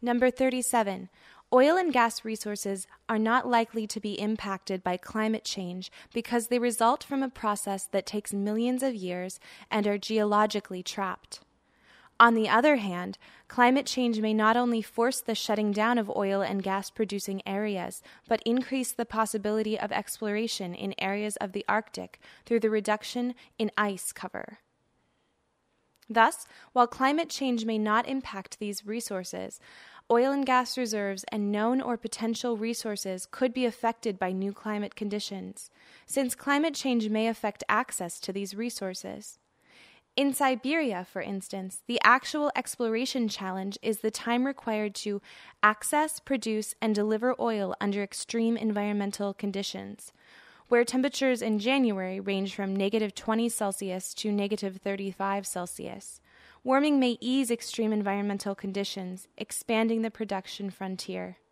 Number 37. Oil and gas resources are not likely to be impacted by climate change because they result from a process that takes millions of years and are geologically trapped. On the other hand, climate change may not only force the shutting down of oil and gas producing areas, but increase the possibility of exploration in areas of the Arctic through the reduction in ice cover. Thus, while climate change may not impact these resources, oil and gas reserves and known or potential resources could be affected by new climate conditions, since climate change may affect access to these resources. In Siberia, for instance, the actual exploration challenge is the time required to access, produce, and deliver oil under extreme environmental conditions, where temperatures in January range from -20 to -35 Warming may ease extreme environmental conditions, expanding the production frontier.